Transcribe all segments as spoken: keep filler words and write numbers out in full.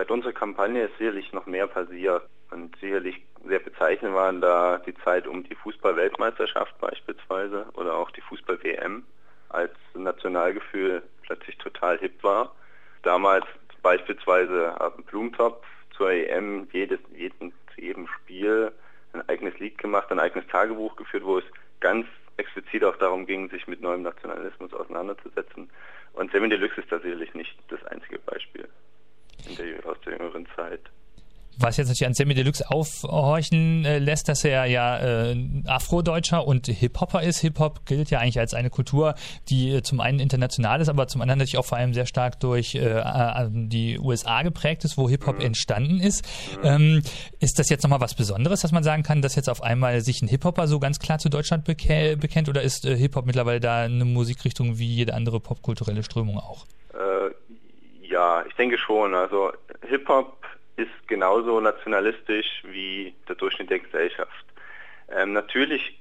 seit unserer Kampagne ist sicherlich noch mehr passiert. Und sicherlich sehr bezeichnend waren da die Zeit um die Fußball-Weltmeisterschaft beispielsweise oder auch die Fußball-W M, als Nationalgefühl plötzlich total hip war. Damals beispielsweise haben Blumentopf zur E M jedes, jeden, zu jedem Spiel ein eigenes Lied gemacht, ein eigenes Tagebuch geführt, wo es ganz explizit auch darum ging, sich mit neuem Nationalismus auseinanderzusetzen. Und Samy Deluxe ist da sicherlich nicht das einzige Beispiel in der, aus der jüngeren Zeit. Was jetzt natürlich an Samy Deluxe aufhorchen äh, lässt, dass er ja äh, Afrodeutscher und Hip-Hopper ist. Hip-Hop gilt ja eigentlich als eine Kultur, die äh, zum einen international ist, aber zum anderen natürlich auch vor allem sehr stark durch äh, die U S A geprägt ist, wo Hip-Hop mhm. entstanden ist. Mhm. Ähm, ist das jetzt nochmal was Besonderes, dass man sagen kann, dass jetzt auf einmal sich ein Hip-Hopper so ganz klar zu Deutschland bekä- bekennt, oder ist äh, Hip-Hop mittlerweile da eine Musikrichtung wie jede andere popkulturelle Strömung auch? Äh, ja, ich denke schon. Also Hip-Hop ist genauso nationalistisch wie der Durchschnitt der Gesellschaft. Ähm, natürlich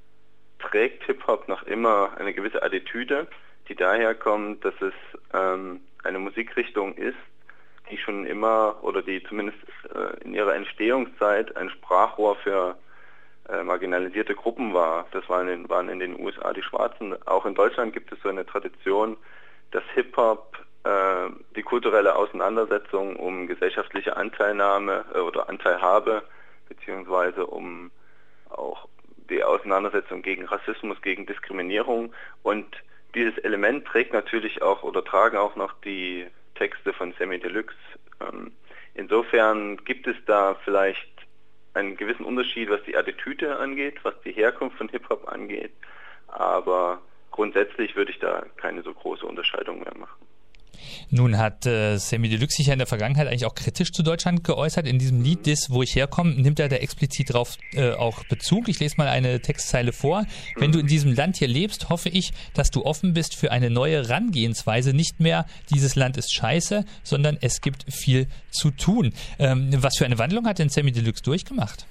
trägt Hip-Hop noch immer eine gewisse Attitüde, die daher kommt, dass es ähm, eine Musikrichtung ist, die schon immer oder die zumindest äh, in ihrer Entstehungszeit ein Sprachrohr für äh, marginalisierte Gruppen war. Das waren in, waren in den U S A die Schwarzen. Auch in Deutschland gibt es so eine Tradition, dass Hip-Hop die kulturelle Auseinandersetzung um gesellschaftliche Anteilnahme äh, oder Anteilhabe, beziehungsweise um auch die Auseinandersetzung gegen Rassismus, gegen Diskriminierung. Und dieses Element trägt natürlich auch oder tragen auch noch die Texte von Samy Deluxe. Ähm, insofern gibt es da vielleicht einen gewissen Unterschied, was die Attitüde angeht, was die Herkunft von Hip-Hop angeht, aber grundsätzlich würde ich da keine so große Unterscheidung mehr machen. Nun hat äh, Samy Deluxe sich ja in der Vergangenheit eigentlich auch kritisch zu Deutschland geäußert. In diesem Lied, das, wo ich herkomme, nimmt er da explizit drauf äh, auch Bezug. Ich lese mal eine Textzeile vor. Wenn du in diesem Land hier lebst, hoffe ich, dass du offen bist für eine neue Herangehensweise. Nicht mehr, dieses Land ist scheiße, sondern es gibt viel zu tun. Ähm, was für eine Wandlung hat denn Samy Deluxe durchgemacht?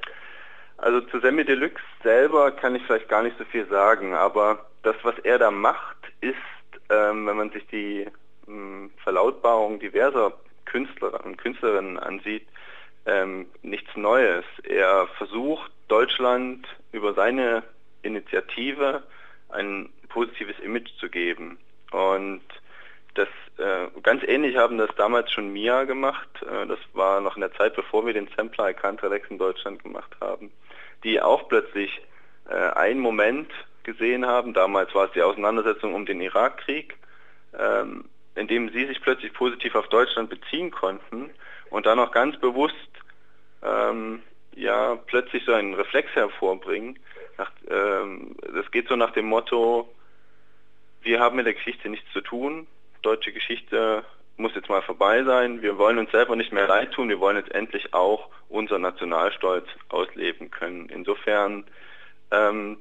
Also zu Samy Deluxe selber kann ich vielleicht gar nicht so viel sagen, aber das, was er da macht, ist, ähm, wenn man sich die Verlautbarung diverser Künstler und Künstlerinnen ansieht, ähm, nichts Neues. Er versucht, Deutschland über seine Initiative ein positives Image zu geben. Und das äh, ganz ähnlich haben das damals schon Mia gemacht. Äh, das war noch in der Zeit, bevor wir den Sampler I Can't Relax in Deutschland gemacht haben, die auch plötzlich äh, einen Moment gesehen haben. Damals war es die Auseinandersetzung um den Irakkrieg, ähm, in dem sie sich plötzlich positiv auf Deutschland beziehen konnten und dann auch ganz bewusst ähm, ja plötzlich so einen Reflex hervorbringen. Nach, ähm, das geht so nach dem Motto: Wir haben mit der Geschichte nichts zu tun, deutsche Geschichte muss jetzt mal vorbei sein, wir wollen uns selber nicht mehr leid tun, wir wollen jetzt endlich auch unser Nationalstolz ausleben können. Insofern ähm,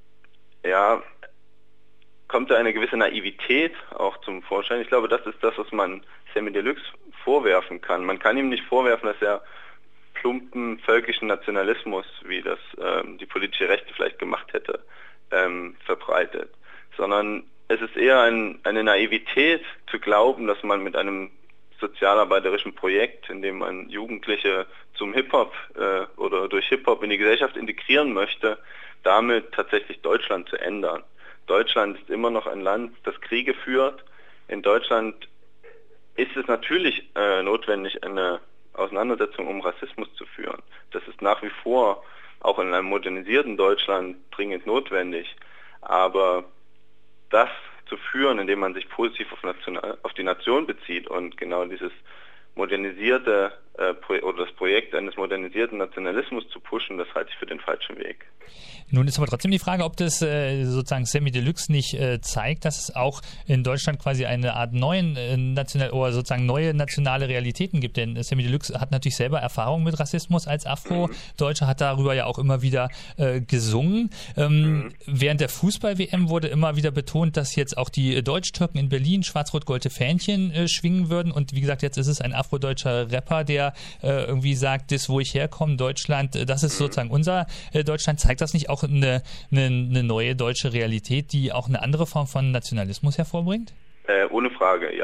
ja kommt da eine gewisse Naivität auch zum Vorschein. Ich glaube, das ist das, was man Samy Deluxe vorwerfen kann. Man kann ihm nicht vorwerfen, dass er plumpen völkischen Nationalismus, wie das ähm, die politische Rechte vielleicht gemacht hätte, ähm, verbreitet. Sondern es ist eher ein, eine Naivität zu glauben, dass man mit einem sozialarbeiterischen Projekt, in dem man Jugendliche zum Hip-Hop äh, oder durch Hip-Hop in die Gesellschaft integrieren möchte, damit tatsächlich Deutschland zu ändern. Deutschland ist immer noch ein Land, das Kriege führt. In Deutschland ist es natürlich äh, notwendig, eine Auseinandersetzung um Rassismus zu führen. Das ist nach wie vor auch in einem modernisierten Deutschland dringend notwendig. Aber das zu führen, indem man sich positiv auf, National, auf die Nation bezieht und genau dieses modernisierte äh, oder das Projekt eines modernisierten Nationalismus zu pushen, das halte ich für den falschen Weg. Nun ist aber trotzdem die Frage, ob das äh, sozusagen Samy Deluxe nicht äh, zeigt, dass es auch in Deutschland quasi eine Art neuen äh, national oder sozusagen neue nationale Realitäten gibt. Denn Samy Deluxe hat natürlich selber Erfahrung mit Rassismus als Afro-Deutscher, hat darüber ja auch immer wieder äh, gesungen. Ähm, mhm. Während der Fußball-W M wurde immer wieder betont, dass jetzt auch die Deutsch-Türken in Berlin schwarz-rot-goldene Fähnchen äh, schwingen würden. Und wie gesagt, jetzt ist es ein afrodeutscher Rapper, der äh, irgendwie sagt, das, wo ich herkomme, Deutschland, äh, das ist mhm. sozusagen unser äh, Deutschland. Zeigt das nicht auch eine, eine, eine neue deutsche Realität, die auch eine andere Form von Nationalismus hervorbringt? Äh, ohne Frage, ja.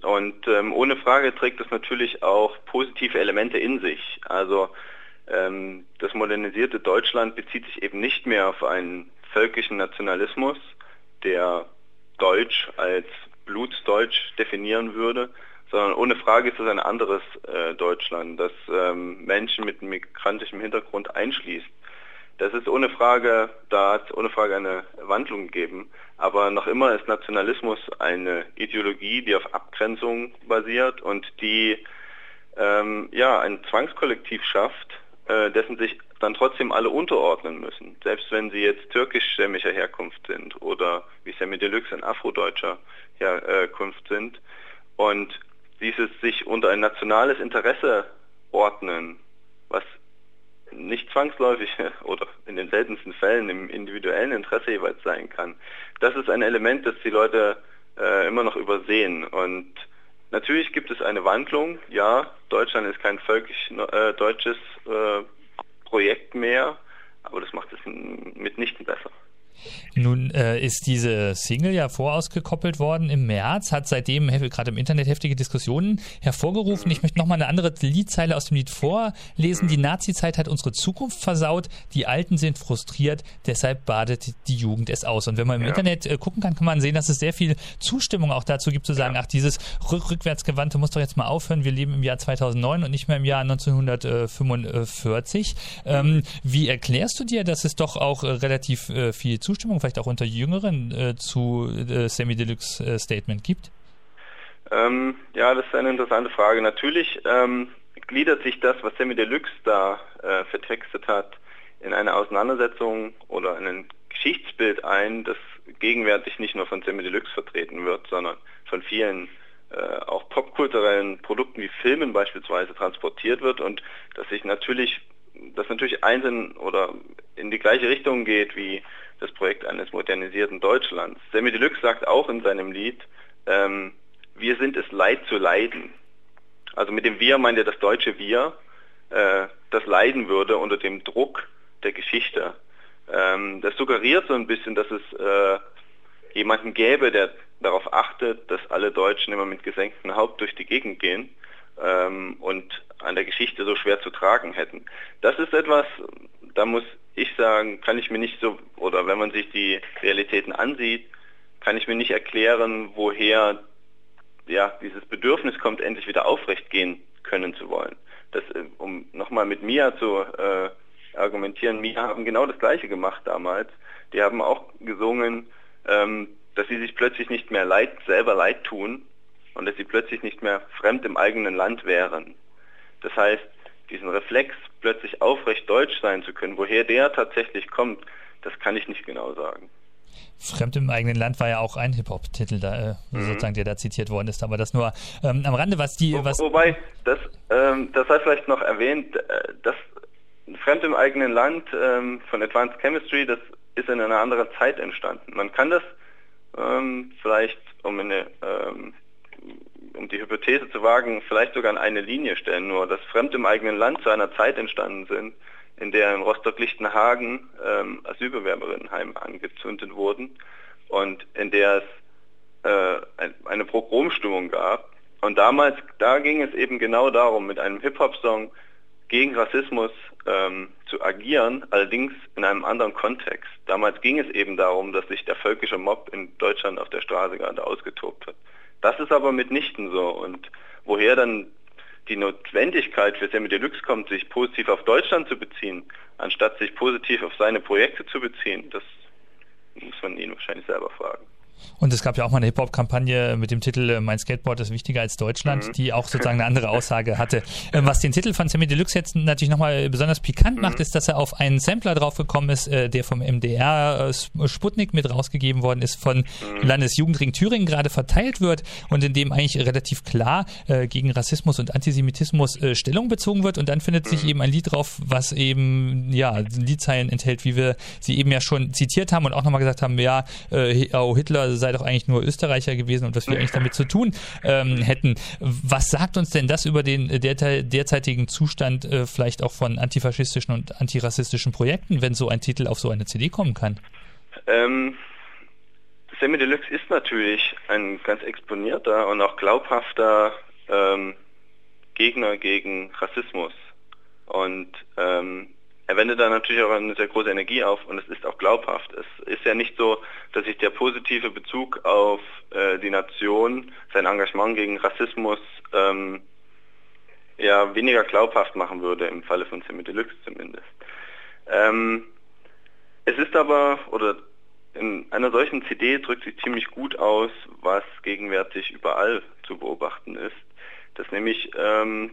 Und ähm, ohne Frage trägt das natürlich auch positive Elemente in sich. Also ähm, das modernisierte Deutschland bezieht sich eben nicht mehr auf einen völkischen Nationalismus, der Deutsch als Blutsdeutsch definieren würde, sondern ohne Frage ist es ein anderes äh, Deutschland, das ähm, Menschen mit migrantischem Hintergrund einschließt. Das ist ohne Frage, da hat es ohne Frage eine Wandlung gegeben. Aber noch immer ist Nationalismus eine Ideologie, die auf Abgrenzung basiert und die ähm, ja ein Zwangskollektiv schafft, äh, dessen sich dann trotzdem alle unterordnen müssen. Selbst wenn sie jetzt türkischstämmiger Herkunft sind oder wie Samy Deluxe ein afrodeutscher Herkunft sind. Und dieses sich unter ein nationales Interesse ordnen, was nicht zwangsläufig oder in den seltensten Fällen im individuellen Interesse jeweils sein kann. Das ist ein Element, das die Leute äh, immer noch übersehen. Und natürlich gibt es eine Wandlung. Ja, Deutschland ist kein völkisch äh, deutsches äh, Projekt mehr, aber das macht es mitnichten besser. Nun äh, ist diese Single ja vorausgekoppelt worden im März, hat seitdem gerade im Internet heftige Diskussionen hervorgerufen. Ich möchte nochmal eine andere Liedzeile aus dem Lied vorlesen. Die Nazi-Zeit hat unsere Zukunft versaut, die Alten sind frustriert, deshalb badet die Jugend es aus. Und wenn man im ja. Internet äh, gucken kann, kann man sehen, dass es sehr viel Zustimmung auch dazu gibt, zu sagen, ja. ach, dieses rück rückwärtsgewandte muss doch jetzt mal aufhören. Wir leben im Jahr zweitausendneun und nicht mehr im Jahr neunzehnhundertfünfundvierzig. Ähm, wie erklärst du dir, dass es doch auch äh, relativ äh, viel Zustimmung, vielleicht auch unter Jüngeren, äh, zu äh, Samy Deluxe äh, Statement gibt? Ähm, ja, das ist eine interessante Frage. Natürlich ähm, gliedert sich das, was Samy Deluxe da äh, vertextet hat, in eine Auseinandersetzung oder in ein Geschichtsbild ein, das gegenwärtig nicht nur von Samy Deluxe vertreten wird, sondern von vielen äh, auch popkulturellen Produkten wie Filmen beispielsweise transportiert wird und dass sich natürlich, das natürlich einzeln oder in die gleiche Richtung geht wie das Projekt eines modernisierten Deutschlands. Samy Deluxe sagt auch in seinem Lied, ähm, wir sind es leid zu leiden. Also mit dem Wir meint er das deutsche Wir, äh, das leiden würde unter dem Druck der Geschichte. Ähm, das suggeriert so ein bisschen, dass es äh, jemanden gäbe, der darauf achtet, dass alle Deutschen immer mit gesenktem Haupt durch die Gegend gehen ähm, und an der Geschichte so schwer zu tragen hätten. Das ist etwas, da muss ich sagen, kann ich mir nicht so, oder wenn man sich die Realitäten ansieht, kann ich mir nicht erklären, woher ja dieses Bedürfnis kommt, endlich wieder aufrecht gehen können zu wollen. Das, um nochmal mit Mia zu äh, argumentieren, Mia haben genau das Gleiche gemacht damals. Die haben auch gesungen, ähm, dass sie sich plötzlich nicht mehr leid, selber leid tun und dass sie plötzlich nicht mehr fremd im eigenen Land wären. Das heißt, diesen Reflex, plötzlich aufrecht deutsch sein zu können, woher der tatsächlich kommt, das kann ich nicht genau sagen. Fremd im eigenen Land war ja auch ein Hip-Hop-Titel, da, äh, mhm. sozusagen, der da zitiert worden ist, aber das nur ähm, am Rande, was die... Was Wo, wobei, das, ähm, das sei vielleicht noch erwähnt, äh, das Fremd im eigenen Land ähm, von Advanced Chemistry, das ist in einer anderen Zeit entstanden. Man kann das ähm, vielleicht, um eine... Ähm, um die Hypothese zu wagen, vielleicht sogar an eine Linie stellen, nur dass Fremd im eigenen Land zu einer Zeit entstanden sind, in der in Rostock-Lichtenhagen ähm, Asylbewerberinnenheime angezündet wurden und in der es äh, ein, eine Pogromstimmung gab. Und damals, da ging es eben genau darum, mit einem Hip-Hop-Song gegen Rassismus ähm, zu agieren, allerdings in einem anderen Kontext. Damals ging es eben darum, dass sich der völkische Mob in Deutschland auf der Straße gerade ausgetobt hat. Das ist aber mitnichten so. Und woher dann die Notwendigkeit für Samy Deluxe kommt, sich positiv auf Deutschland zu beziehen, anstatt sich positiv auf seine Projekte zu beziehen, das muss man ihn wahrscheinlich selber fragen. Und es gab ja auch mal eine Hip-Hop-Kampagne mit dem Titel Mein Skateboard ist wichtiger als Deutschland, mhm. die auch sozusagen eine andere Aussage hatte. Was den Titel von Samy Deluxe jetzt natürlich nochmal besonders pikant mhm. macht, ist, dass er auf einen Sampler draufgekommen ist, der vom M D R Sputnik mit rausgegeben worden ist, von mhm. Landesjugendring Thüringen gerade verteilt wird und in dem eigentlich relativ klar äh, gegen Rassismus und Antisemitismus äh, Stellung bezogen wird. Und dann findet mhm. sich eben ein Lied drauf, was eben ja Liedzeilen enthält, wie wir sie eben ja schon zitiert haben und auch nochmal gesagt haben, ja, äh, oh, Hitler sei doch eigentlich nur Österreicher gewesen und was wir eigentlich damit zu tun ähm, hätten. Was sagt uns denn das über den der, derzeitigen Zustand äh, vielleicht auch von antifaschistischen und antirassistischen Projekten, wenn so ein Titel auf so eine C D kommen kann? Ähm, Samy Deluxe ist natürlich ein ganz exponierter und auch glaubhafter ähm, Gegner gegen Rassismus. Und ähm, er wendet da natürlich auch eine sehr große Energie auf und es ist auch glaubhaft. Es ist ja nicht so, dass sich der positive Bezug auf äh, die Nation, sein Engagement gegen Rassismus ähm, ja weniger glaubhaft machen würde, im Falle von Samy Deluxe zumindest. Ähm, es ist aber, oder in einer solchen C D drückt sich ziemlich gut aus, was gegenwärtig überall zu beobachten ist, dass nämlich ähm,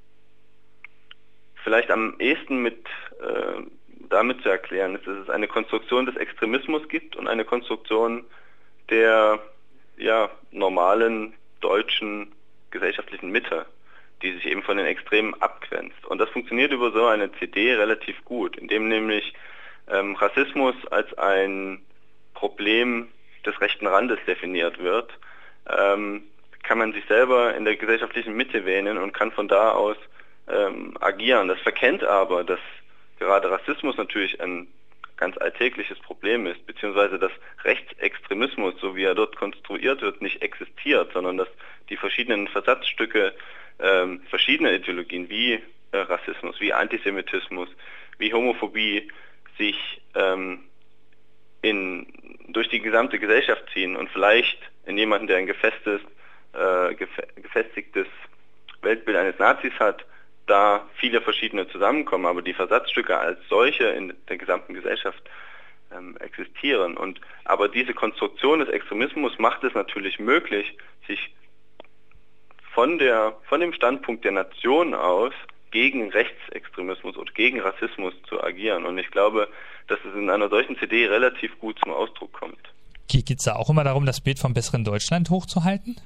vielleicht am ehesten mit äh, damit zu erklären ist, dass es eine Konstruktion des Extremismus gibt und eine Konstruktion der ja normalen deutschen gesellschaftlichen Mitte, die sich eben von den Extremen abgrenzt. Und das funktioniert über so eine C D relativ gut, indem nämlich ähm, Rassismus als ein Problem des rechten Randes definiert wird, ähm, kann man sich selber in der gesellschaftlichen Mitte wähnen und kann von da aus ähm, agieren. Das verkennt aber, dass gerade Rassismus natürlich ein ganz alltägliches Problem ist, beziehungsweise dass Rechtsextremismus, so wie er dort konstruiert wird, nicht existiert, sondern dass die verschiedenen Versatzstücke ähm, verschiedener Ideologien wie äh, Rassismus, wie Antisemitismus, wie Homophobie sich ähm, in, durch die gesamte Gesellschaft ziehen und vielleicht in jemanden, der ein gefestes, äh, gef- gefestigtes Weltbild eines Nazis hat, da viele verschiedene zusammenkommen, aber die Versatzstücke als solche in der gesamten Gesellschaft ähm, existieren. Und aber diese Konstruktion des Extremismus macht es natürlich möglich, sich von der von dem Standpunkt der Nation aus gegen Rechtsextremismus oder gegen Rassismus zu agieren. Und ich glaube, dass es in einer solchen C D relativ gut zum Ausdruck kommt. Geht es da auch immer darum, das Bild vom besseren Deutschland hochzuhalten?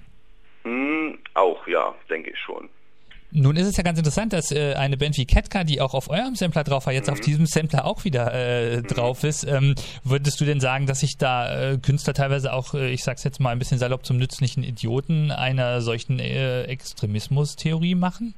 Hm, auch, ja, denke ich schon. Nun ist es ja ganz interessant, dass äh, eine Band wie Ketka, die auch auf eurem Sampler drauf war, jetzt mhm. auf diesem Sampler auch wieder äh, mhm. drauf ist. Ähm, würdest du denn sagen, dass sich da äh, Künstler teilweise auch, äh, ich sag's jetzt mal ein bisschen salopp, zum nützlichen Idioten einer solchen äh, Extremismus-Theorie machen?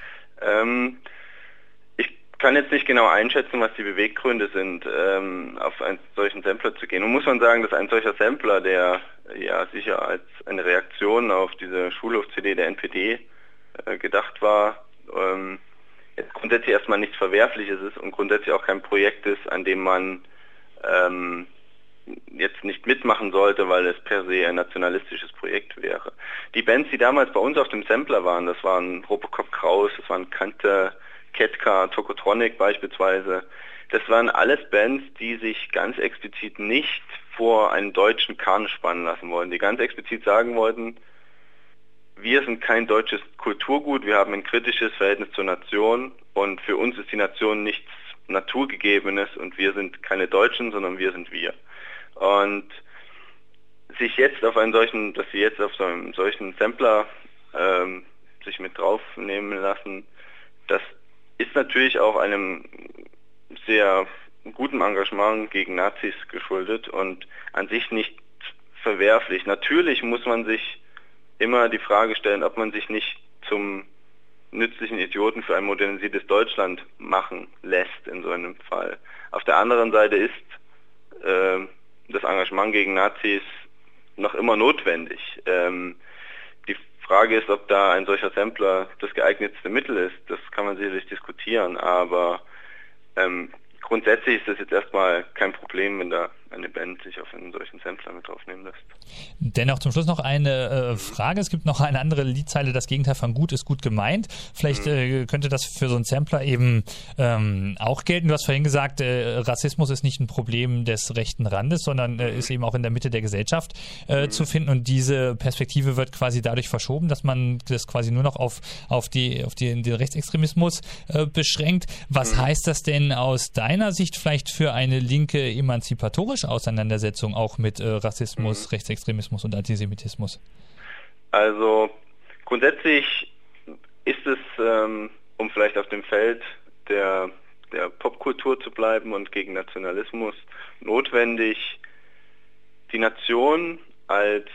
Ähm, ich kann jetzt nicht genau einschätzen, was die Beweggründe sind, ähm, auf einen solchen Sampler zu gehen. Nun muss man sagen, dass ein solcher Sampler, der ja sicher als eine Reaktion auf diese Schulhof-C D der N P D gedacht war, ähm, jetzt grundsätzlich erstmal nichts Verwerfliches ist und grundsätzlich auch kein Projekt ist, an dem man ähm, jetzt nicht mitmachen sollte, weil es per se ein nationalistisches Projekt wäre. Die Bands, die damals bei uns auf dem Sampler waren, das waren Robocop Kraus, das waren Kante, Ketka, Tokotronic beispielsweise, das waren alles Bands, die sich ganz explizit nicht vor einen deutschen Kahn spannen lassen wollten, die ganz explizit sagen wollten, wir sind kein deutsches Kulturgut, wir haben ein kritisches Verhältnis zur Nation und für uns ist die Nation nichts Naturgegebenes und wir sind keine Deutschen, sondern wir sind wir. Und sich jetzt auf einen solchen, dass sie jetzt auf so einem solchen Sampler ähm, sich mit draufnehmen lassen, das ist natürlich auch einem sehr guten Engagement gegen Nazis geschuldet und an sich nicht verwerflich. Natürlich muss man sich immer die Frage stellen, ob man sich nicht zum nützlichen Idioten für ein modernisiertes Deutschland machen lässt in so einem Fall. Auf der anderen Seite ist äh, das Engagement gegen Nazis noch immer notwendig. Ähm, die Frage ist, ob da ein solcher Sampler das geeignetste Mittel ist. Das kann man sicherlich diskutieren, aber ähm, grundsätzlich ist das jetzt erstmal kein Problem, wenn da eine Band sich auf einen solchen Sampler mit draufnehmen lässt. Dennoch zum Schluss noch eine äh, Frage. Es gibt noch eine andere Liedzeile, das Gegenteil von gut ist gut gemeint. Vielleicht äh, könnte das für so einen Sampler eben ähm, auch gelten. Du hast vorhin gesagt, äh, Rassismus ist nicht ein Problem des rechten Randes, sondern äh, ist eben auch in der Mitte der Gesellschaft äh, mhm. zu finden. Und diese Perspektive wird quasi dadurch verschoben, dass man das quasi nur noch auf, auf, die, auf die, den Rechtsextremismus äh, beschränkt. Was mhm. heißt das denn aus deiner Sicht vielleicht für eine linke emanzipatorische Auseinandersetzung auch mit äh, Rassismus, mhm. Rechtsextremismus und Antisemitismus? Also grundsätzlich ist es, ähm, um vielleicht auf dem Feld der, der Popkultur zu bleiben und gegen Nationalismus, notwendig, die Nation als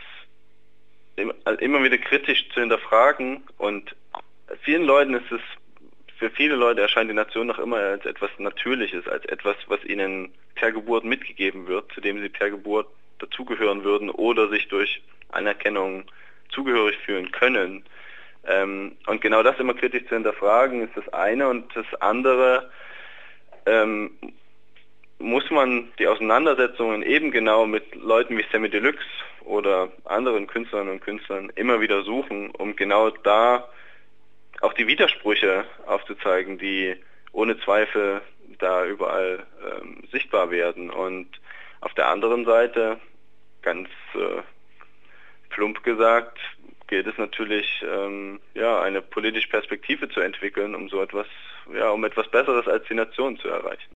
immer wieder kritisch zu hinterfragen, und vielen Leuten ist es, für viele Leute erscheint die Nation noch immer als etwas Natürliches, als etwas, was ihnen per Geburt mitgegeben wird, zu dem sie per Geburt dazugehören würden oder sich durch Anerkennung zugehörig fühlen können. Ähm, und genau das immer kritisch zu hinterfragen, ist das eine. Und das andere, ähm, muss man die Auseinandersetzungen eben genau mit Leuten wie Samy Deluxe oder anderen Künstlerinnen und Künstlern immer wieder suchen, um genau da auch die Widersprüche aufzuzeigen, die ohne Zweifel da überall ähm, sichtbar werden. Und auf der anderen Seite, ganz äh, plump gesagt, gilt es natürlich, ähm, ja, eine politische Perspektive zu entwickeln, um so etwas, ja, um etwas Besseres als die Nation zu erreichen.